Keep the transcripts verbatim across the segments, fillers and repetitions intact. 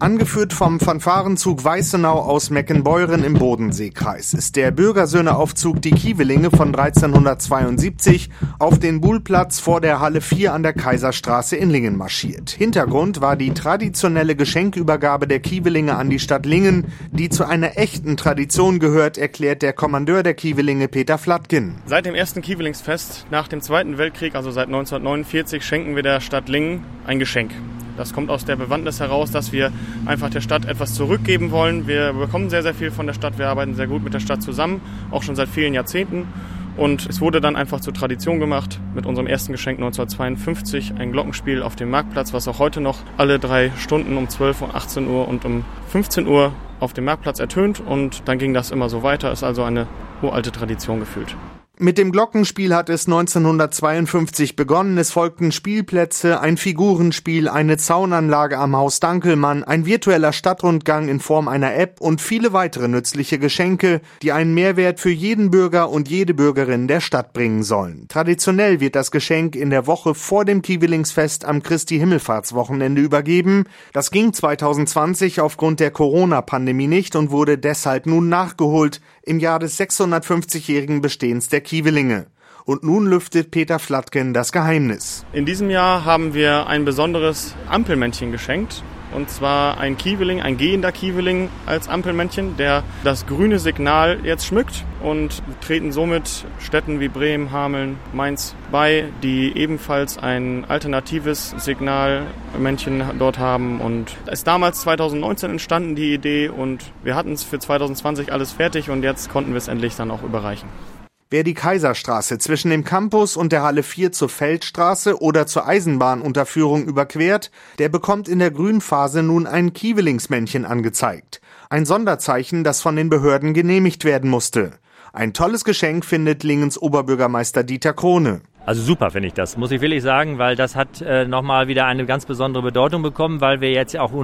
Angeführt vom Fanfarenzug Weißenau aus Meckenbeuren im Bodenseekreis ist der Bürgersöhne-Aufzug Die Kievelinge von dreizehnhundertzweiundsiebzig auf den Buhlplatz vor der Halle vier an der Kaiserstraße in Lingen marschiert. Hintergrund war die traditionelle Geschenkübergabe der Kievelinge an die Stadt Lingen, die zu einer echten Tradition gehört, erklärt der Kommandeur der Kievelinge Peter Flatgen. Seit dem ersten Kievelingsfest nach dem Zweiten Weltkrieg, also seit neunzehnhundertneunundvierzig, schenken wir der Stadt Lingen ein Geschenk. Das kommt aus der Bewandtnis heraus, dass wir einfach der Stadt etwas zurückgeben wollen. Wir bekommen sehr, sehr viel von der Stadt. Wir arbeiten sehr gut mit der Stadt zusammen, auch schon seit vielen Jahrzehnten. Und es wurde dann einfach zur Tradition gemacht mit unserem ersten Geschenk neunzehnhundertzweiundfünfzig, ein Glockenspiel auf dem Marktplatz, was auch heute noch alle drei Stunden um zwölf Uhr, achtzehn Uhr und um fünfzehn Uhr auf dem Marktplatz ertönt. Und dann ging das immer so weiter. Ist also eine uralte Tradition gefühlt. Mit dem Glockenspiel hat es neunzehnhundertzweiundfünfzig begonnen. Es folgten Spielplätze, ein Figurenspiel, eine Zaunanlage am Haus Dankelmann, ein virtueller Stadtrundgang in Form einer App und viele weitere nützliche Geschenke, die einen Mehrwert für jeden Bürger und jede Bürgerin der Stadt bringen sollen. Traditionell wird das Geschenk in der Woche vor dem Kievelingsfest am Christi-Himmelfahrtswochenende übergeben. Das ging zweitausendzwanzig aufgrund der Corona-Pandemie nicht und wurde deshalb nun nachgeholt im Jahr des sechshundertfünfzigjährigen Bestehens der Kievelinge. Und nun lüftet Peter Flatgen das Geheimnis. In diesem Jahr haben wir ein besonderes Ampelmännchen geschenkt. Und zwar ein Kieveling, ein gehender Kieveling als Ampelmännchen, der das grüne Signal jetzt schmückt. Und treten somit Städten wie Bremen, Hameln, Mainz bei, die ebenfalls ein alternatives Signalmännchen dort haben. Und es ist damals zweitausendneunzehn entstanden, die Idee. Und wir hatten es für zweitausendzwanzig alles fertig und jetzt konnten wir es endlich dann auch überreichen. Wer die Kaiserstraße zwischen dem Campus und der Halle vier zur Feldstraße oder zur Eisenbahnunterführung überquert, der bekommt in der Grünphase nun ein Kievelingsmännchen angezeigt. Ein Sonderzeichen, das von den Behörden genehmigt werden musste. Ein tolles Geschenk findet Lingens Oberbürgermeister Dieter Krone. Also super finde ich das, muss ich wirklich sagen, weil das hat äh, nochmal wieder eine ganz besondere Bedeutung bekommen, weil wir jetzt ja auch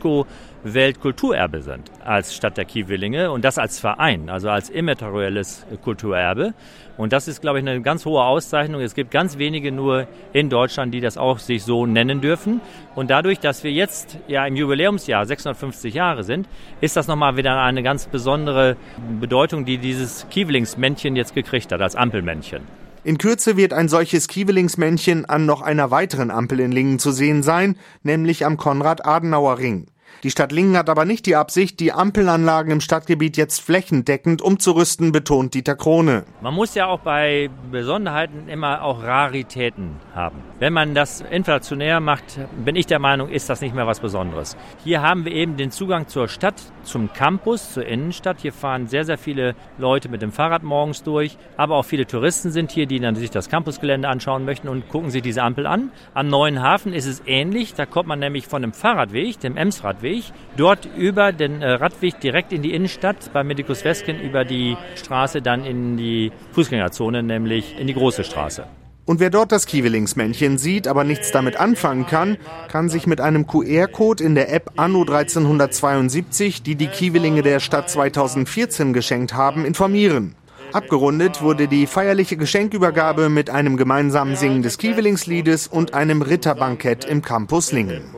UNESCO-Weltkulturerbe sind als Stadt der Kievelinge und das als Verein, also als immaterielles Kulturerbe. Und das ist, glaube ich, eine ganz hohe Auszeichnung. Es gibt ganz wenige nur in Deutschland, die das auch sich so nennen dürfen. Und dadurch, dass wir jetzt ja im Jubiläumsjahr sechshundertfünfzig Jahre sind, ist das nochmal wieder eine ganz besondere Bedeutung, die dieses Kievelingsmännchen jetzt gekriegt hat, als Ampelmännchen. In Kürze wird ein solches Kievelingsmännchen an noch einer weiteren Ampel in Lingen zu sehen sein, nämlich am Konrad-Adenauer-Ring. Die Stadt Lingen hat aber nicht die Absicht, die Ampelanlagen im Stadtgebiet jetzt flächendeckend umzurüsten, betont Dieter Krone. Man muss ja auch bei Besonderheiten immer auch Raritäten haben. Wenn man das inflationär macht, bin ich der Meinung, ist das nicht mehr was Besonderes. Hier haben wir eben den Zugang zur Stadt, zum Campus, zur Innenstadt. Hier fahren sehr, sehr viele Leute mit dem Fahrrad morgens durch, aber auch viele Touristen sind hier, die dann sich das Campusgelände anschauen möchten und gucken sich diese Ampel an. Am Neuen Hafen ist es ähnlich, da kommt man nämlich von dem Fahrradweg, dem Emsradweg, dort über den Radweg direkt in die Innenstadt, bei Medikus Wesken über die Straße dann in die Fußgängerzone, nämlich in die große Straße. Und wer dort das Kievelingsmännchen sieht, aber nichts damit anfangen kann, kann sich mit einem Q R-Code in der App Anno dreizehnhundertzweiundsiebzig, die die Kievelinge der Stadt zweitausendvierzehn geschenkt haben, informieren. Abgerundet wurde die feierliche Geschenkübergabe mit einem gemeinsamen Singen des Kievelingsliedes und einem Ritterbankett im Campus Lingen.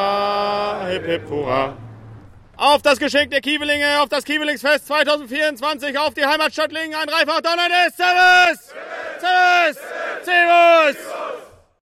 Hurra, hip, hip, hurra. Auf das Geschenk der Kievelinge, auf das Kievelingsfest zweitausendvierundzwanzig, auf die Heimatstadt Lingen, ein Dreifach Donnernis. Servus! Servus! Servus!